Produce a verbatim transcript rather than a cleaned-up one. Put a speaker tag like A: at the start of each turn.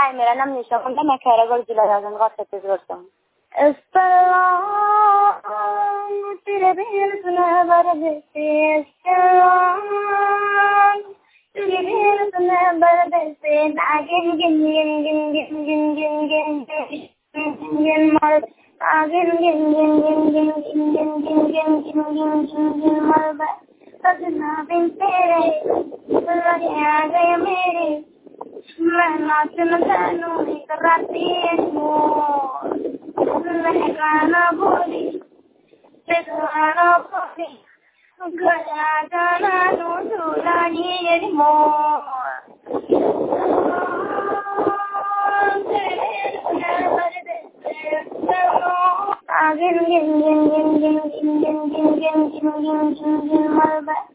A: हाय, मेरा नाम निशा कुंडा, मैं खैरागढ़ जिला राजनांदगांव छत्तीसगढ़ से हूँ। तेरे बिन सुना बरसे तेरे बिन सुना बरसे नागिन गिन गिन गिन गिन गिन गिन गिन गिन गिन मर नागिन गिन गिन गिन गिन गिन गिन गिन गिन गिन गिन गिन गिन मर सजना बिन तेरे लगे आ गए मेरे मैं नाचना जानू एक राती मोर मैं गाना बोली मैं गाना बोली गया गाना नो झूला नी मोर आगे गिन गिन गिन गिन गिन गिन गिन गिन गिन गिन गिन गिन गिन